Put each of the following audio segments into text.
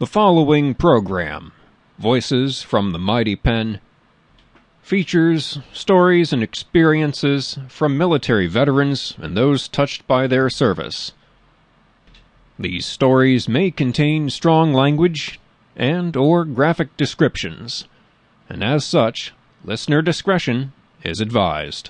The following program, Voices from the Mighty Pen, features stories and experiences from military veterans and those touched by their service. These stories may contain strong language and or graphic descriptions, and as such, listener discretion is advised.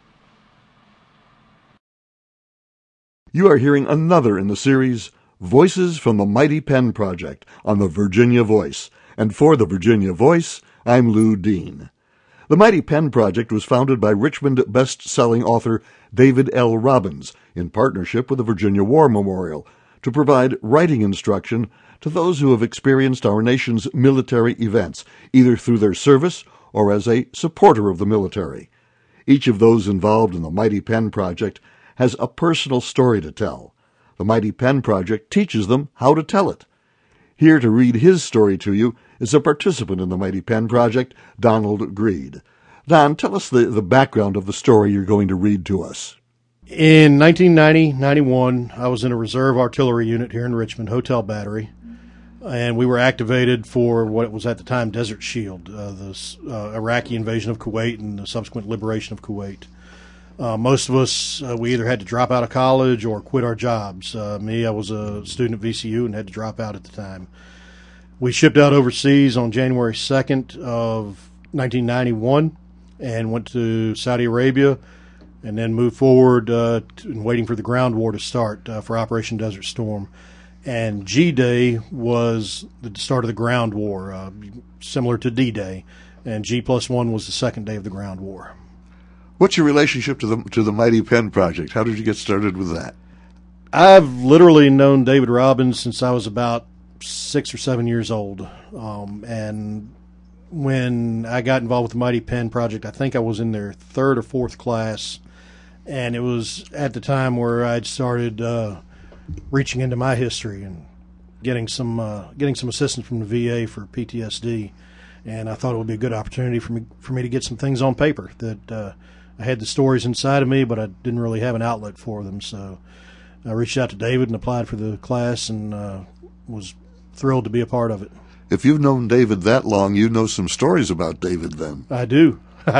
You are hearing another in the series, Voices from the Mighty Pen Project on the Virginia Voice. And for the Virginia Voice, I'm Lou Dean. The Mighty Pen Project was founded by Richmond best-selling author David L. Robbins in partnership with the Virginia War Memorial to provide writing instruction to those who have experienced our nation's military events, either through their service or as a supporter of the military. Each of those involved in the Mighty Pen Project has a personal story to tell. The Mighty Pen Project teaches them how to tell it. Here to read his story to you is a participant in the Mighty Pen Project, Donald Greed. Don, tell us the background of the story you're going to read to us. In 1990-91, I was in a reserve artillery unit here in Richmond, Hotel Battery, and we were activated for what was at the time Desert Shield, the Iraqi invasion of Kuwait and the subsequent liberation of Kuwait. Most of us, we either had to drop out of college or quit our jobs. Me, I was a student at VCU and had to drop out at the time. We shipped out overseas on January 2nd of 1991 and went to Saudi Arabia and then moved forward waiting for the ground war to start for Operation Desert Storm. And G-Day was the start of the ground war, similar to D-Day, and G+1 was the second day of the ground war. What's your relationship to the Mighty Pen Project? How did you get started with that? I've literally known David Robbins since I was about 6 or 7 years old. And when I got involved with the Mighty Pen Project, I think I was in their third or fourth class. And it was at the time where I'd started reaching into my history and getting some assistance from the VA for PTSD. And I thought it would be a good opportunity for me to get some things on paper that I had the stories inside of me, but I didn't really have an outlet for them. So I reached out to David and applied for the class and was thrilled to be a part of it. If you've known David that long, you know some stories about David then. I do.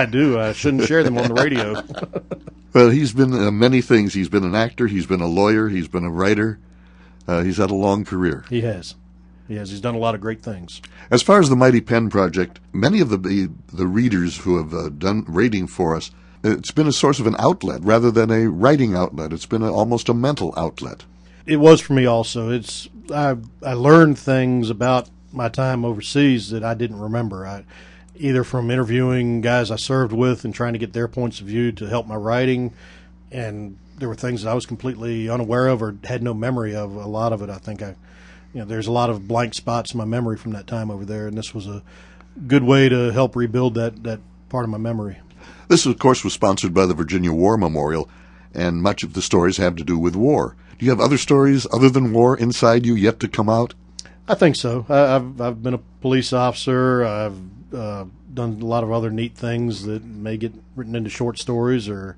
I shouldn't share them on the radio. Well, he's been many things. He's been an actor. He's been a lawyer. He's been a writer. He's had a long career. He has. He's done a lot of great things. As far as the Mighty Pen Project, many of the readers who have done rating for us, it's been a source of an outlet rather than a writing outlet. It's been almost a mental outlet. It was for me also. I learned things about my time overseas that I didn't remember. Either from interviewing guys I served with and trying to get their points of view to help my writing, and there were things that I was completely unaware of or had no memory of. A lot of it, I think there's a lot of blank spots in my memory from that time over there, and this was a good way to help rebuild that part of my memory. This, of course, was sponsored by the Virginia War Memorial, and much of the stories have to do with war. Do you have other stories other than war inside you yet to come out? I think so. I've been a police officer. I've done a lot of other neat things that may get written into short stories or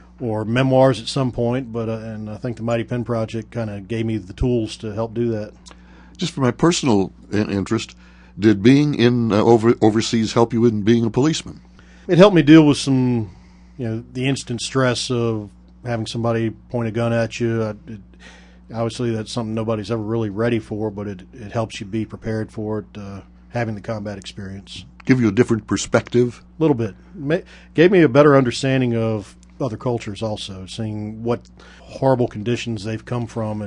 memoirs at some point, but and I think the Mighty Pen Project kind of gave me the tools to help do that. Just for my personal interest, did being in overseas help you in being a policeman? It helped me deal with some, the instant stress of having somebody point a gun at you. Obviously, that's something nobody's ever really ready for, but it helps you be prepared for it, having the combat experience. Give you a different perspective? A little bit. Gave me a better understanding of other cultures also, seeing what horrible conditions they've come from,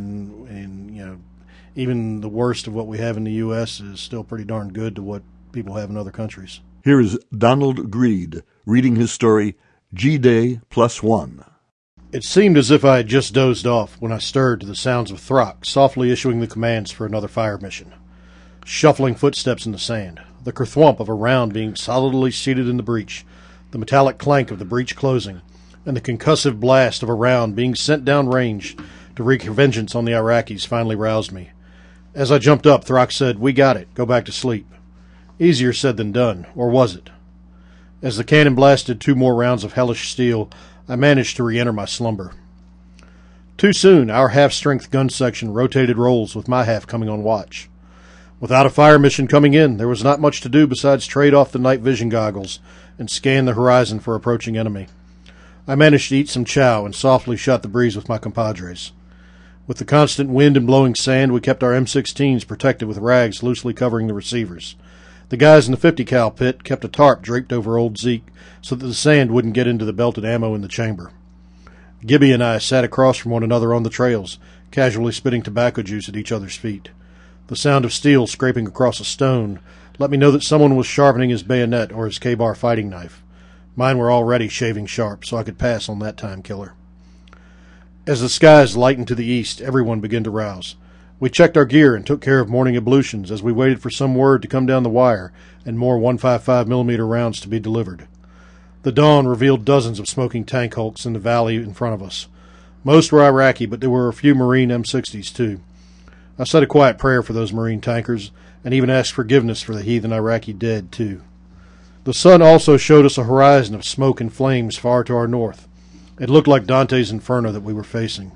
and even the worst of what we have in the U.S. is still pretty darn good to what people have in other countries. Here is Donald Greed reading his story, G-Day +1. It seemed as if I had just dozed off when I stirred to the sounds of Throck softly issuing the commands for another fire mission. Shuffling footsteps in the sand, the kerthwump of a round being solidly seated in the breech, the metallic clank of the breech closing, and the concussive blast of a round being sent down range to wreak vengeance on the Iraqis finally roused me. As I jumped up, Throck said, "We got it. Go back to sleep." Easier said than done, or was it? As the cannon blasted 2 more rounds of hellish steel, I managed to re-enter my slumber. Too soon, our half-strength gun section rotated roles with my half coming on watch. Without a fire mission coming in, there was not much to do besides trade off the night vision goggles and scan the horizon for approaching enemy. I managed to eat some chow and softly shot the breeze with my compadres. With the constant wind and blowing sand, we kept our M16s protected with rags loosely covering the receivers. The guys in the 50 cal pit kept a tarp draped over old Zeke so that the sand wouldn't get into the belted ammo in the chamber. Gibby and I sat across from one another on the trails, casually spitting tobacco juice at each other's feet. The sound of steel scraping across a stone let me know that someone was sharpening his bayonet or his K-bar fighting knife. Mine were already shaving sharp, so I could pass on that time killer. As the skies lightened to the east, everyone began to rouse. We checked our gear and took care of morning ablutions as we waited for some word to come down the wire and more 155mm rounds to be delivered. The dawn revealed dozens of smoking tank hulks in the valley in front of us. Most were Iraqi, but there were a few Marine M60s too. I said a quiet prayer for those Marine tankers, and even asked forgiveness for the heathen Iraqi dead, too. The sun also showed us a horizon of smoke and flames far to our north. It looked like Dante's Inferno that we were facing.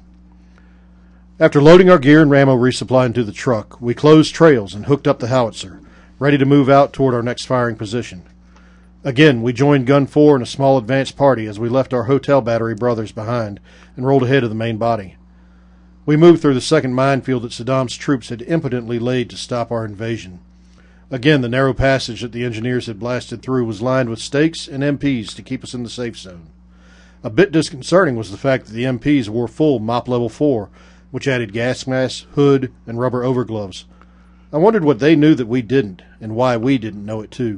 After loading our gear and ammo resupply into the truck, we closed trails and hooked up the howitzer, ready to move out toward our next firing position. Again, we joined Gun 4 in a small advance party as we left our hotel battery brothers behind and rolled ahead of the main body. We moved through the second minefield that Saddam's troops had impotently laid to stop our invasion. Again, the narrow passage that the engineers had blasted through was lined with stakes and MPs to keep us in the safe zone. A bit disconcerting was the fact that the MPs wore full MOP Level 4, which added gas mask, hood, and rubber overgloves. I wondered what they knew that we didn't, and why we didn't know it too.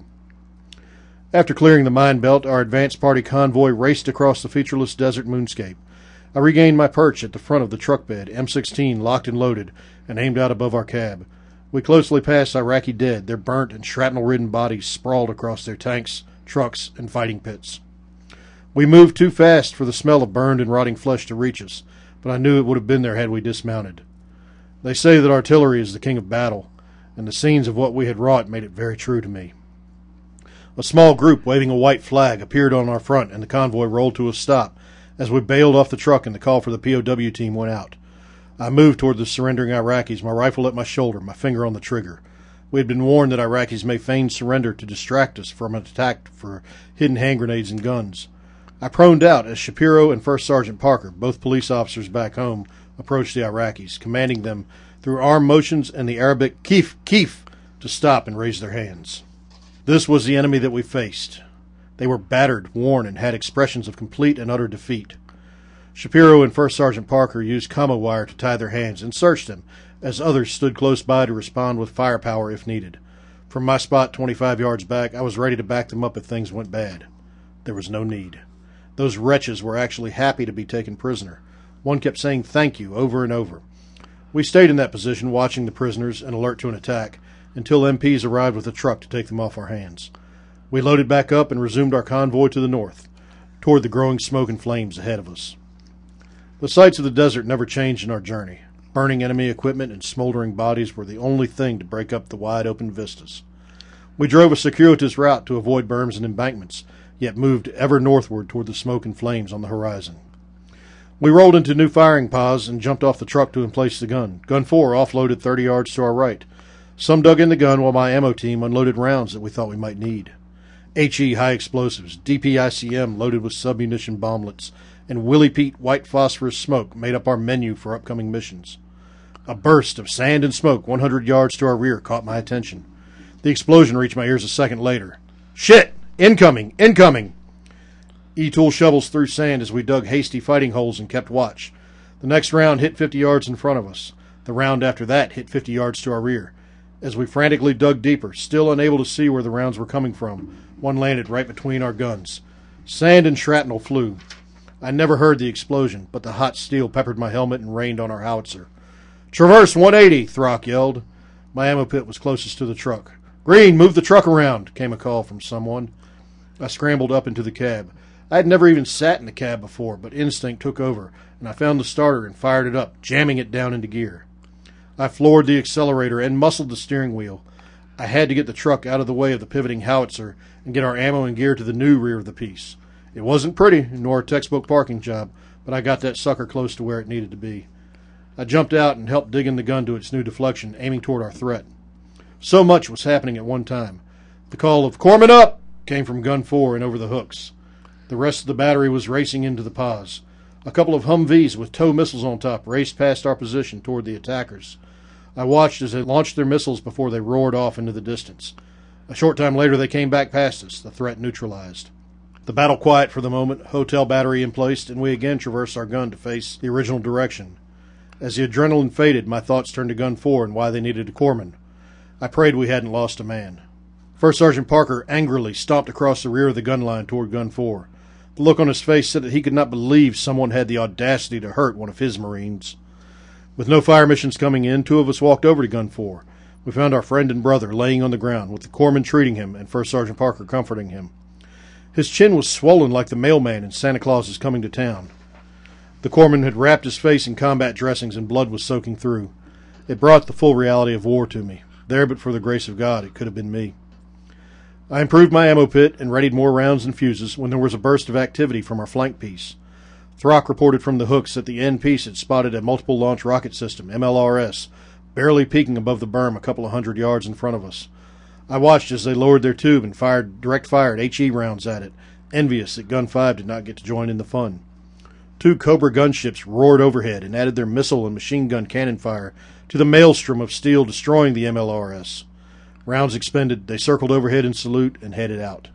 After clearing the mine belt, our advance party convoy raced across the featureless desert moonscape. I regained my perch at the front of the truck bed, M16 locked and loaded, and aimed out above our cab. We closely passed Iraqi dead, their burnt and shrapnel-ridden bodies sprawled across their tanks, trucks, and fighting pits. We moved too fast for the smell of burned and rotting flesh to reach us, but I knew it would have been there had we dismounted. They say that artillery is the king of battle, and the scenes of what we had wrought made it very true to me. A small group waving a white flag appeared on our front, and the convoy rolled to a stop as we bailed off the truck and the call for the POW team went out. I moved toward the surrendering Iraqis, my rifle at my shoulder, my finger on the trigger. We had been warned that Iraqis may feign surrender to distract us from an attack for hidden hand grenades and guns. I proned out as Shapiro and First Sergeant Parker, both police officers back home, approached the Iraqis, commanding them through arm motions and the Arabic "Kif, Kif" to stop and raise their hands. This was the enemy that we faced. They were battered, worn, and had expressions of complete and utter defeat. Shapiro and First Sergeant Parker used commo wire to tie their hands and searched them, as others stood close by to respond with firepower if needed. From my spot 25 yards back, I was ready to back them up if things went bad. There was no need. Those wretches were actually happy to be taken prisoner. One kept saying thank you over and over. We stayed in that position, watching the prisoners and alert to an attack, until MPs arrived with a truck to take them off our hands. We loaded back up and resumed our convoy to the north, toward the growing smoke and flames ahead of us. The sights of the desert never changed in our journey. Burning enemy equipment and smoldering bodies were the only thing to break up the wide-open vistas. We drove a circuitous route to avoid berms and embankments, yet moved ever northward toward the smoke and flames on the horizon. We rolled into new firing paths and jumped off the truck to emplace the gun. Gun 4 offloaded 30 yards to our right. Some dug in the gun while my ammo team unloaded rounds that we thought we might need. HE high explosives, DPICM loaded with submunition bomblets, and Willie Pete white phosphorus smoke made up our menu for upcoming missions. A burst of sand and smoke 100 yards to our rear caught my attention. The explosion reached my ears a second later. Shit! Incoming! Incoming! E-tool shovels through sand as we dug hasty fighting holes and kept watch. The next round hit 50 yards in front of us. The round after that hit 50 yards to our rear. As we frantically dug deeper, still unable to see where the rounds were coming from, one landed right between our guns. Sand and shrapnel flew. I never heard the explosion, but the hot steel peppered my helmet and rained on our howitzer. "Traverse 180, Throck yelled. My ammo pit was closest to the truck. "Green, move the truck around," came a call from someone. I scrambled up into the cab. I had never even sat in a cab before, but instinct took over, and I found the starter and fired it up, jamming it down into gear. I floored the accelerator and muscled the steering wheel. I had to get the truck out of the way of the pivoting howitzer and get our ammo and gear to the new rear of the piece. It wasn't pretty, nor a textbook parking job, but I got that sucker close to where it needed to be. I jumped out and helped dig in the gun to its new deflection, aiming toward our threat. So much was happening at one time. The call of "Corpsman up!" came from Gun 4 and over the hooks. The rest of the battery was racing into the pause. A couple of Humvees with tow missiles on top raced past our position toward the attackers. I watched as they launched their missiles before they roared off into the distance. A short time later they came back past us, the threat neutralized. The battle quiet for the moment, hotel battery in place, and we again traversed our gun to face the original direction. As the adrenaline faded, my thoughts turned to Gun 4 and why they needed a corpsman. I prayed we hadn't lost a man. First Sergeant Parker angrily stomped across the rear of the gun line toward Gun 4. The look on his face said that he could not believe someone had the audacity to hurt one of his Marines. With no fire missions coming in, 2 of us walked over to Gun 4. We found our friend and brother laying on the ground, with the corpsman treating him and First Sergeant Parker comforting him. His chin was swollen like the mailman in Santa Claus is Coming to Town. The corpsman had wrapped his face in combat dressings and blood was soaking through. It brought the full reality of war to me. There, but for the grace of God, it could have been me. I improved my ammo pit and readied more rounds and fuses when there was a burst of activity from our flank piece. Throck reported from the hooks that the end piece had spotted a multiple launch rocket system, MLRS, barely peeking above the berm a couple of 100 yards in front of us. I watched as they lowered their tube and direct-fired HE rounds at it, envious that Gun 5 did not get to join in the fun. 2 Cobra gunships roared overhead and added their missile and machine gun cannon fire to the maelstrom of steel destroying the MLRS. Rounds expended, they circled overhead in salute and headed out.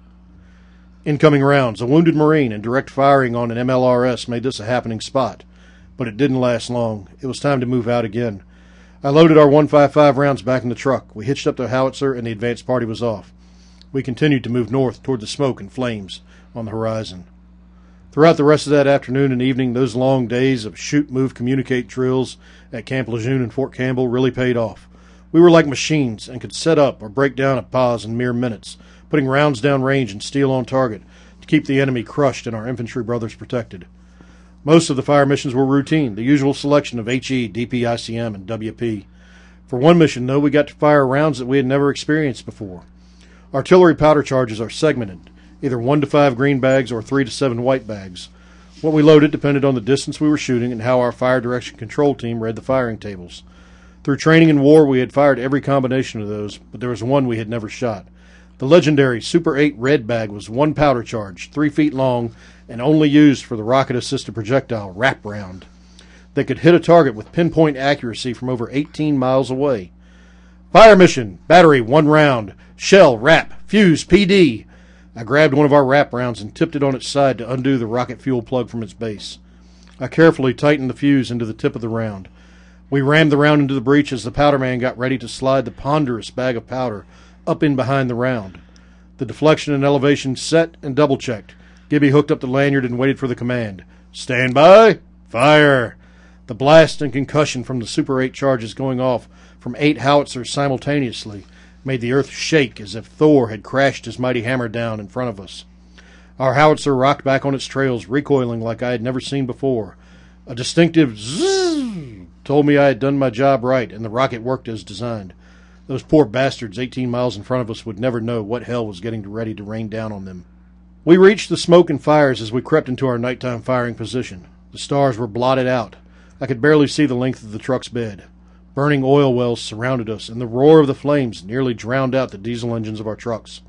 Incoming rounds, a wounded Marine, and direct firing on an MLRS made this a happening spot. But it didn't last long. It was time to move out again. I loaded our 155 rounds back in the truck. We hitched up the howitzer and the advance party was off. We continued to move north toward the smoke and flames on the horizon. Throughout the rest of that afternoon and evening, those long days of shoot, move, communicate drills at Camp Lejeune and Fort Campbell really paid off. We were like machines and could set up or break down a pause in mere minutes, putting rounds down range and steel on target to keep the enemy crushed and our infantry brothers protected. Most of the fire missions were routine, the usual selection of HE, DP-ICM, and WP. For one mission, though, we got to fire rounds that we had never experienced before. Artillery powder charges are segmented, either 1 to 5 green bags or 3 to 7 white bags. What we loaded depended on the distance we were shooting and how our fire direction control team read the firing tables. Through training in war, we had fired every combination of those, but there was one we had never shot. The legendary Super 8 red bag was 1 powder charge, 3 feet long, and only used for the rocket-assisted projectile wrap round that could hit a target with pinpoint accuracy from over 18 miles away. Fire mission, battery, 1 round, shell, wrap, fuse, PD. I grabbed one of our wrap rounds and tipped it on its side to undo the rocket fuel plug from its base. I carefully tightened the fuse into the tip of the round. We rammed the round into the breech as the powder man got ready to slide the ponderous bag of powder up in behind the round. The deflection and elevation set and double-checked. Gibby hooked up the lanyard and waited for the command. Stand by, fire! The blast and concussion from the Super 8 charges going off from 8 howitzers simultaneously made the earth shake as if Thor had crashed his mighty hammer down in front of us. Our howitzer rocked back on its trails, recoiling like I had never seen before. A distinctive zzz told me I had done my job right and the rocket worked as designed. Those poor bastards 18 miles in front of us would never know what hell was getting ready to rain down on them. We reached the smoke and fires as we crept into our nighttime firing position. The stars were blotted out. I could barely see the length of the truck's bed. Burning oil wells surrounded us, and the roar of the flames nearly drowned out the diesel engines of our trucks.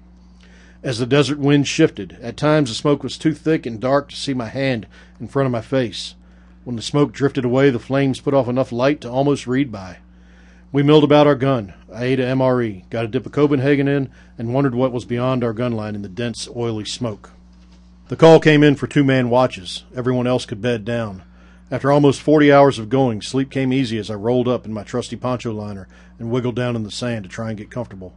As the desert wind shifted, at times the smoke was too thick and dark to see my hand in front of my face. When the smoke drifted away, the flames put off enough light to almost read by. We milled about our gun. I ate a MRE, got a dip of Copenhagen in, and wondered what was beyond our gun line in the dense, oily smoke. The call came in for 2-man watches. Everyone else could bed down. After almost 40 hours of going, sleep came easy as I rolled up in my trusty poncho liner and wiggled down in the sand to try and get comfortable.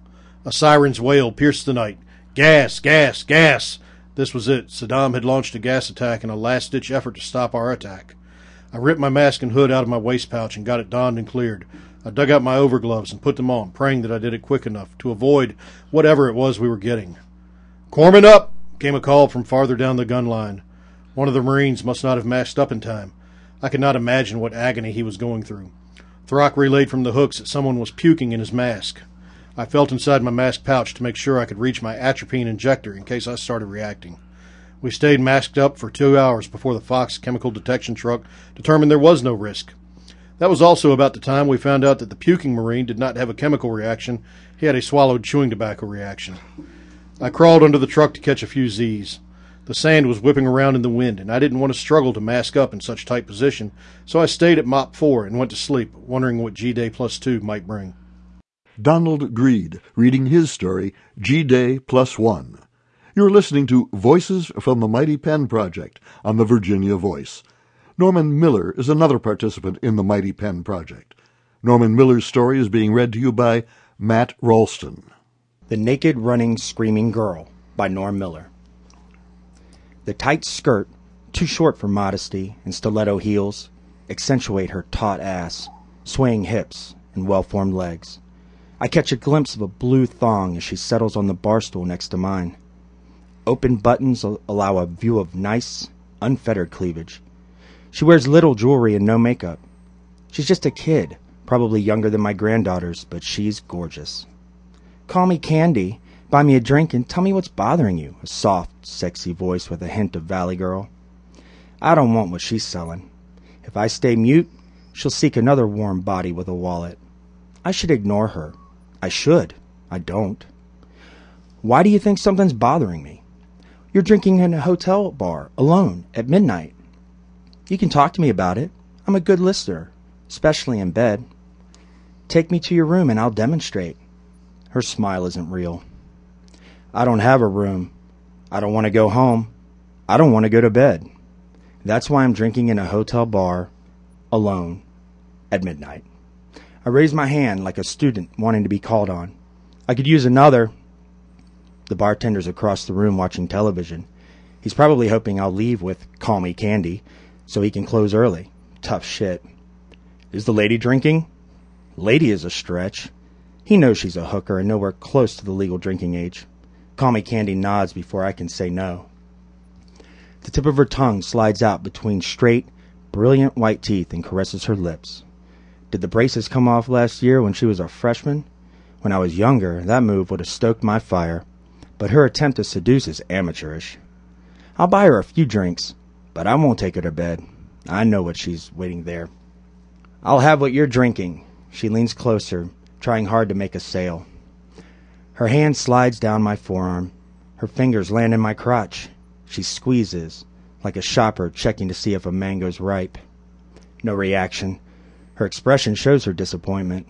A siren's wail pierced the night. Gas! Gas! Gas! This was it. Saddam had launched a gas attack in a last-ditch effort to stop our attack. I ripped my mask and hood out of my waist pouch and got it donned and cleared. I dug out my overgloves and put them on, praying that I did it quick enough to avoid whatever it was we were getting. Corpsman up! Came a call from farther down the gun line. One of the Marines must not have masked up in time. I could not imagine what agony he was going through. Throck relayed from the hooks that someone was puking in his mask. I felt inside my mask pouch to make sure I could reach my atropine injector in case I started reacting. We stayed masked up for 2 hours before the Fox chemical detection truck determined there was no risk. That was also about the time we found out that the puking Marine did not have a chemical reaction. He had a swallowed chewing tobacco reaction. I crawled under the truck to catch a few Z's. The sand was whipping around in the wind, and I didn't want to struggle to mask up in such tight position, so I stayed at Mop 4 and went to sleep, wondering what G-Day plus 2 might bring. Donald Greed reading his story, G-Day plus 1. You're listening to Voices from the Mighty Pen Project on the Virginia Voice. Norman Miller is another participant in the Mighty Pen Project. Norman Miller's story is being read to you by Matt Ralston. The Naked Running Screaming Girl by Norm Miller. The tight skirt, too short for modesty, and stiletto heels accentuate her taut ass, swaying hips, and well-formed legs. I catch a glimpse of a blue thong as she settles on the bar stool next to mine. Open buttons allow a view of nice, unfettered cleavage. She wears little jewelry and no makeup. She's just a kid, probably younger than my granddaughters, but she's gorgeous. "Call me Candy, buy me a drink, and tell me what's bothering you," a soft, sexy voice with a hint of Valley Girl. I don't want what she's selling. If I stay mute, she'll seek another warm body with a wallet. I should ignore her. I should. I don't. "Why do you think something's bothering me?" "You're drinking in a hotel bar, alone, at midnight." "You can talk to me about it. I'm a good listener, especially in bed." "Take me to your room and I'll demonstrate." Her smile isn't real. "I don't have a room. I don't want to go home. I don't want to go to bed. That's why I'm drinking in a hotel bar, alone, at midnight." I raise my hand like a student wanting to be called on. "I could use another." The bartender's across the room watching television. He's probably hoping I'll leave with "Call me Candy" so he can close early. Tough shit. "Is the lady drinking?" Lady is a stretch. He knows she's a hooker and nowhere close to the legal drinking age. Call me Candy nods before I can say no. The tip of her tongue slides out between straight, brilliant white teeth and caresses her lips. Did the braces come off last year when she was a freshman? When I was younger, that move would have stoked my fire, but her attempt to seduce is amateurish. I'll buy her a few drinks, but I won't take her to bed. I know what she's waiting there. "I'll have what you're drinking." She leans closer, trying hard to make a sale. Her hand slides down my forearm. Her fingers land in my crotch. She squeezes, like a shopper checking to see if a mango's ripe. No reaction. Her expression shows her disappointment.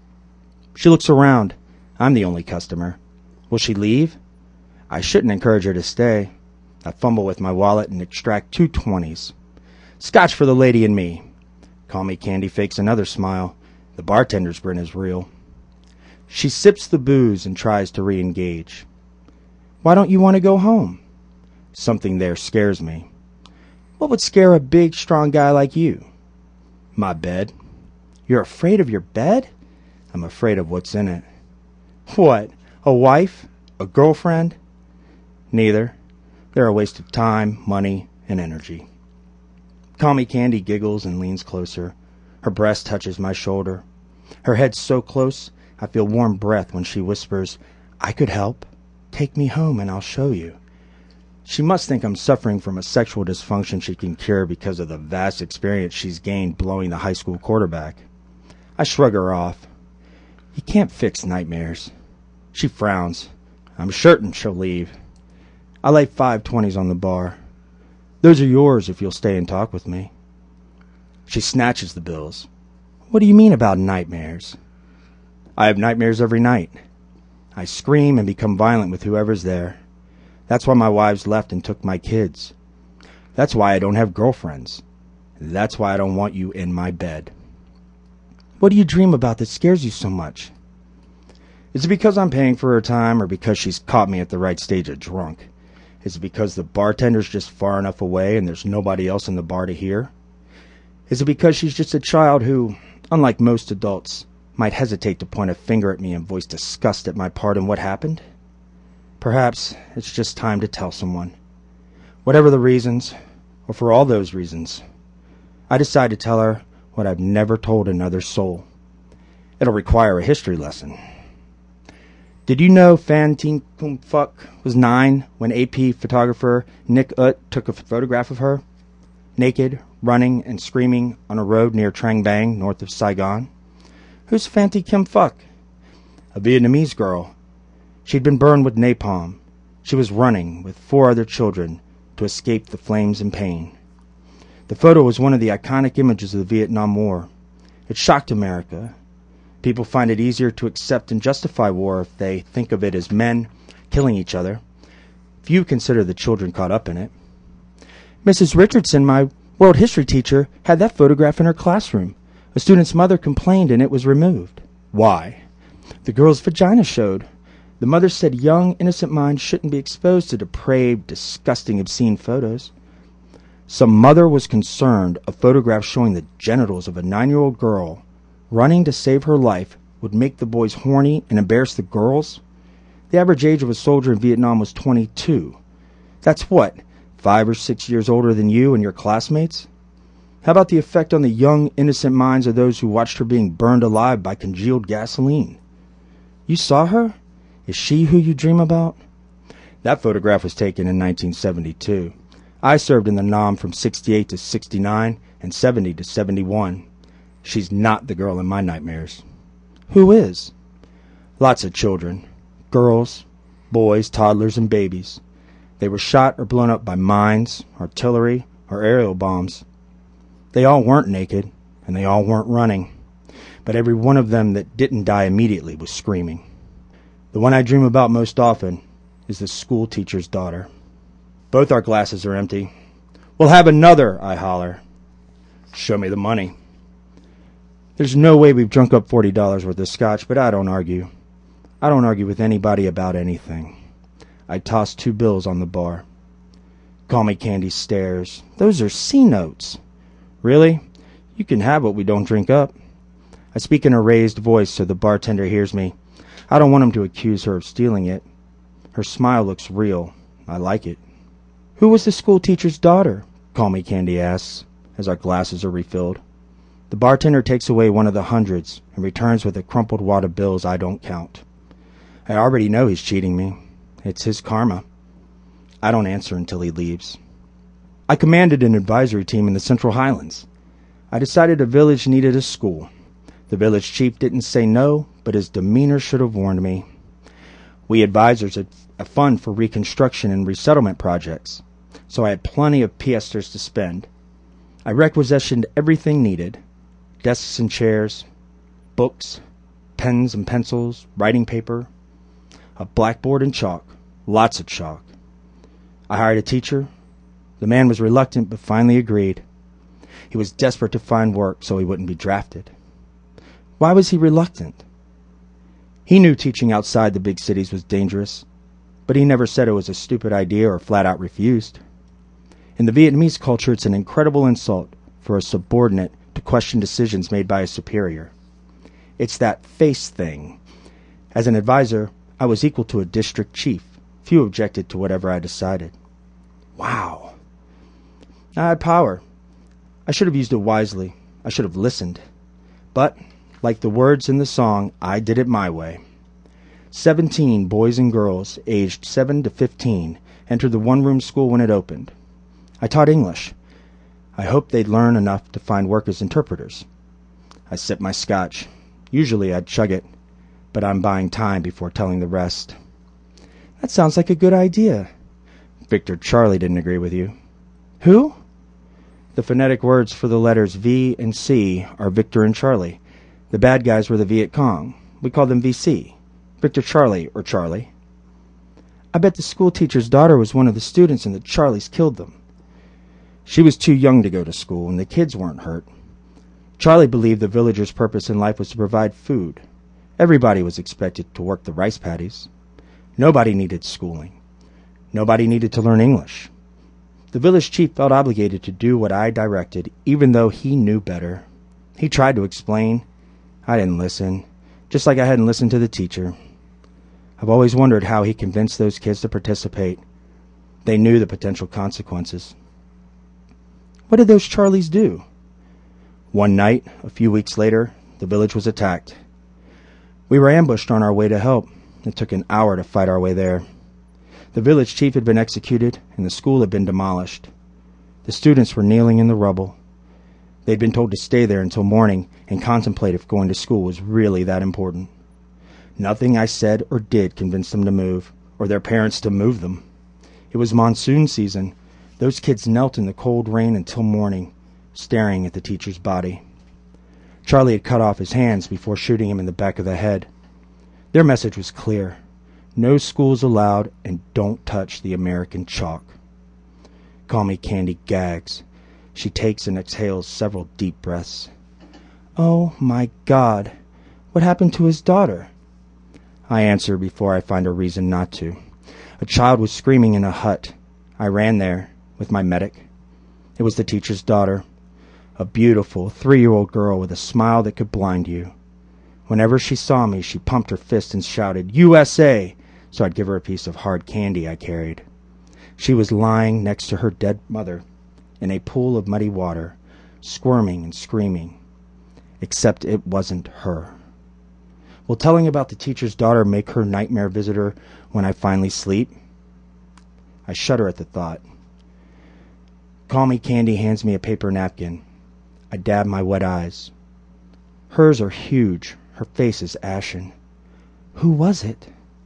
She looks around. I'm the only customer. Will she leave? I shouldn't encourage her to stay. I fumble with my wallet and extract 2 20s. "Scotch for the lady and me." Call me Candy fakes another smile. The bartender's grin is real. She sips the booze and tries to re-engage. "Why don't you want to go home?" Something there scares me. "What would scare a big, strong guy like you?" "My bed." "You're afraid of your bed?" "I'm afraid of what's in it." "What? A wife? A girlfriend?" "Neither. They're a waste of time, money, and energy." Call me Candy giggles and leans closer. Her breast touches my shoulder. Her head's so close, I feel warm breath when she whispers, "I could help. Take me home and I'll show you." She must think I'm suffering from a sexual dysfunction she can cure because of the vast experience she's gained blowing the high school quarterback. I shrug her off. "You can't fix nightmares." She frowns. "I'm certain she'll leave." I lay 5 20s on the bar. "Those are yours if you'll stay and talk with me." She snatches the bills. "What do you mean about nightmares?" "I have nightmares every night. I scream and become violent with whoever's there. That's why my wives left and took my kids. That's why I don't have girlfriends. That's why I don't want you in my bed." "What do you dream about that scares you so much?" Is it because I'm paying for her time or because she's caught me at the right stage of drunk? Is it because the bartender's just far enough away and there's nobody else in the bar to hear? Is it because she's just a child who, unlike most adults, might hesitate to point a finger at me and voice disgust at my part in what happened? Perhaps it's just time to tell someone. Whatever the reasons, or for all those reasons, I decide to tell her what I've never told another soul. It'll require a history lesson. Did you know Fan Tien Kum Fuck was 9 when AP photographer Nick Ut took a photograph of her? naked, running, and screaming on a road near Trang Bang, north of Saigon. Who's Fanti Kim Phuc? A Vietnamese girl. She'd been burned with napalm. She was running with 4 other children to escape the flames and pain. The photo was one of the iconic images of the Vietnam War. It shocked America. People find it easier to accept and justify war if they think of it as men killing each other. Few consider the children caught up in it. Mrs. Richardson, my world history teacher, had that photograph in her classroom. A student's mother complained and it was removed. Why? The girl's vagina showed. The mother said young, innocent minds shouldn't be exposed to depraved, disgusting, obscene photos. Some mother was concerned a photograph showing the genitals of a 9-year-old girl running to save her life would make the boys horny and embarrass the girls. The average age of a soldier in Vietnam was 22. That's what, 5 or 6 years older than you and your classmates? How about the effect on the young, innocent minds of those who watched her being burned alive by congealed gasoline? You saw her? Is she who you dream about? That photograph was taken in 1972. I served in the Nam from 68 to 69 and 70 to 71. She's not the girl in my nightmares. Who is? Lots of children. Girls, boys, toddlers, and babies. They were shot or blown up by mines, artillery, or aerial bombs. They all weren't naked, and they all weren't running. But every one of them that didn't die immediately was screaming. The one I dream about most often is the school teacher's daughter. Both our glasses are empty. We'll have another, I holler. Show me the money. There's no way we've drunk up $40 worth of scotch, but I don't argue. I don't argue with anybody about anything. I toss 2 bills on the bar. Call me Candy stares. Those are C notes. Really? You can have what we don't drink up. I speak in a raised voice so the bartender hears me. I don't want him to accuse her of stealing it. Her smile looks real. I like it. Who was the school teacher's daughter? Call me Candy asks, as our glasses are refilled. The bartender takes away one of the hundreds and returns with a crumpled wad of bills I don't count. I already know he's cheating me. It's his karma. I don't answer until he leaves. I commanded an advisory team in the Central Highlands. I decided a village needed a school. The village chief didn't say no, but his demeanor should have warned me. We advisors had a fund for reconstruction and resettlement projects, so I had plenty of piasters to spend. I requisitioned everything needed: desks and chairs, books, pens and pencils, writing paper, a blackboard and chalk, lots of chalk. I hired a teacher. The man was reluctant but finally agreed. He was desperate to find work so he wouldn't be drafted. Why was he reluctant? He knew teaching outside the big cities was dangerous, but he never said it was a stupid idea or flat out refused. In the Vietnamese culture, it's an incredible insult for a subordinate to question decisions made by a superior. It's that face thing. As an advisor, I was equal to a district chief. Few objected to whatever I decided. Wow. I had power. I should have used it wisely. I should have listened. But, like the words in the song, I did it my way. 17 boys and girls, aged 7 to 15, entered the one-room school when it opened. I taught English. I hoped they'd learn enough to find work as interpreters. I sipped my scotch. Usually I'd chug it, but I'm buying time before telling the rest. That sounds like a good idea. Victor Charlie didn't agree with you. Who? The phonetic words for the letters V and C are Victor and Charlie. The bad guys were the Viet Cong. We called them VC. Victor Charlie, or Charlie. I bet the school teacher's daughter was one of the students and the Charlies killed them. She was too young to go to school, and the kids weren't hurt. Charlie believed the villagers' purpose in life was to provide food. Everybody was expected to work the rice paddies. Nobody needed schooling. Nobody needed to learn English. The village chief felt obligated to do what I directed, even though he knew better. He tried to explain. I didn't listen, just like I hadn't listened to the teacher. I've always wondered how he convinced those kids to participate. They knew the potential consequences. What did those Charlies do? One night, a few weeks later, the village was attacked. We were ambushed on our way to help. It took an hour to fight our way there. The village chief had been executed, and the school had been demolished. The students were kneeling in the rubble. They'd been told to stay there until morning and contemplate if going to school was really that important. Nothing I said or did convinced them to move, or their parents to move them. It was monsoon season. Those kids knelt in the cold rain until morning, staring at the teacher's body. Charlie had cut off his hands before shooting him in the back of the head. Their message was clear. No schools allowed, and don't touch the American chalk. Call me Candy Gags. She takes and exhales several deep breaths. Oh, my God. What happened to his daughter? I answer before I find a reason not to. A child was screaming in a hut. I ran there with my medic. It was the teacher's daughter, a beautiful 3-year-old girl with a smile that could blind you. Whenever she saw me, she pumped her fist and shouted, USA! So I'd give her a piece of hard candy I carried. She was lying next to her dead mother in a pool of muddy water, squirming and screaming, except it wasn't her. Will telling about the teacher's daughter make her nightmare visitor when I finally sleep? I shudder at the thought. Call Me Candy hands me a paper napkin. I dab my wet eyes. Hers are huge. Her face is ashen. Who was it?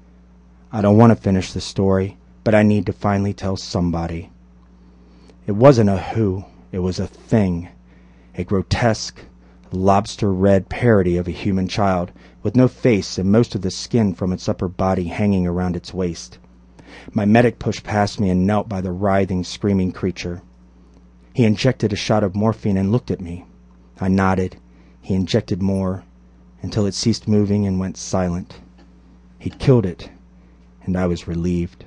I don't want to finish the story, but I need to finally tell somebody. It wasn't a who, it was a thing. A grotesque, lobster-red parody of a human child, with no face and most of the skin from its upper body hanging around its waist. My medic pushed past me and knelt by the writhing, screaming creature. He injected a shot of morphine and looked at me. I nodded. He injected more, until it ceased moving and went silent. He'd killed it, and I was relieved.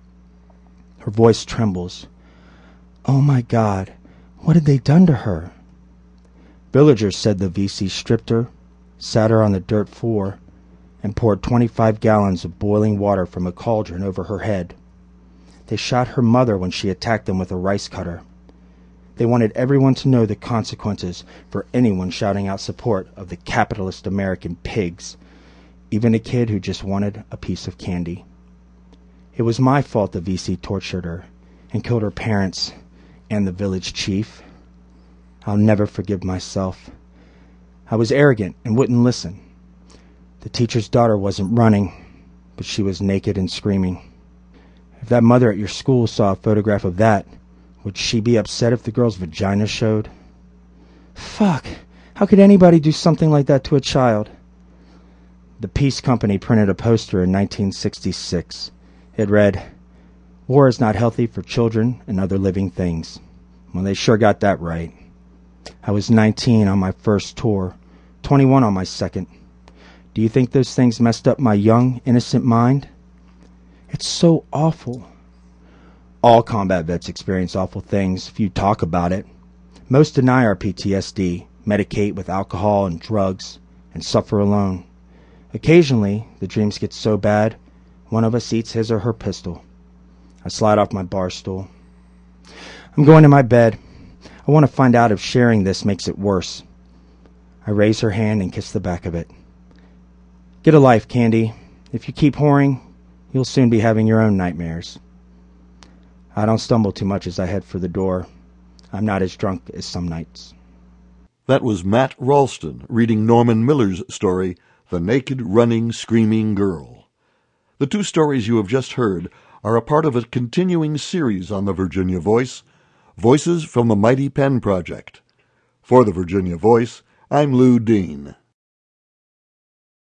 Her voice trembles. Oh my God, what had they done to her? Villagers said the VC stripped her, sat her on the dirt floor, and poured 25 gallons of boiling water from a cauldron over her head. They shot her mother when she attacked them with a rice cutter. They wanted everyone to know the consequences for anyone shouting out support of the capitalist American pigs, even a kid who just wanted a piece of candy. It was my fault the VC tortured her and killed her parents and the village chief. I'll never forgive myself. I was arrogant and wouldn't listen. The teacher's daughter wasn't running, but she was naked and screaming. If that mother at your school saw a photograph of that, would she be upset if the girl's vagina showed? Fuck! How could anybody do something like that to a child? The Peace Company printed a poster in 1966. It read, War is not healthy for children and other living things. Well, they sure got that right. I was 19 on my first tour, 21 on my second. Do you think those things messed up my young, innocent mind? It's so awful. All combat vets experience awful things. Few talk about it. Most deny our PTSD, medicate with alcohol and drugs, and suffer alone. Occasionally, the dreams get so bad, one of us eats his or her pistol. I slide off my bar stool. I'm going to my bed. I want to find out if sharing this makes it worse. I raise her hand and kiss the back of it. Get a life, Candy. If you keep whoring, you'll soon be having your own nightmares. I don't stumble too much as I head for the door. I'm not as drunk as some nights. That was Matt Ralston reading Norman Miller's story, The Naked Running Screaming Girl. The two stories you have just heard are a part of a continuing series on the Virginia Voice, Voices from the Mighty Pen Project. For the Virginia Voice, I'm Lou Dean.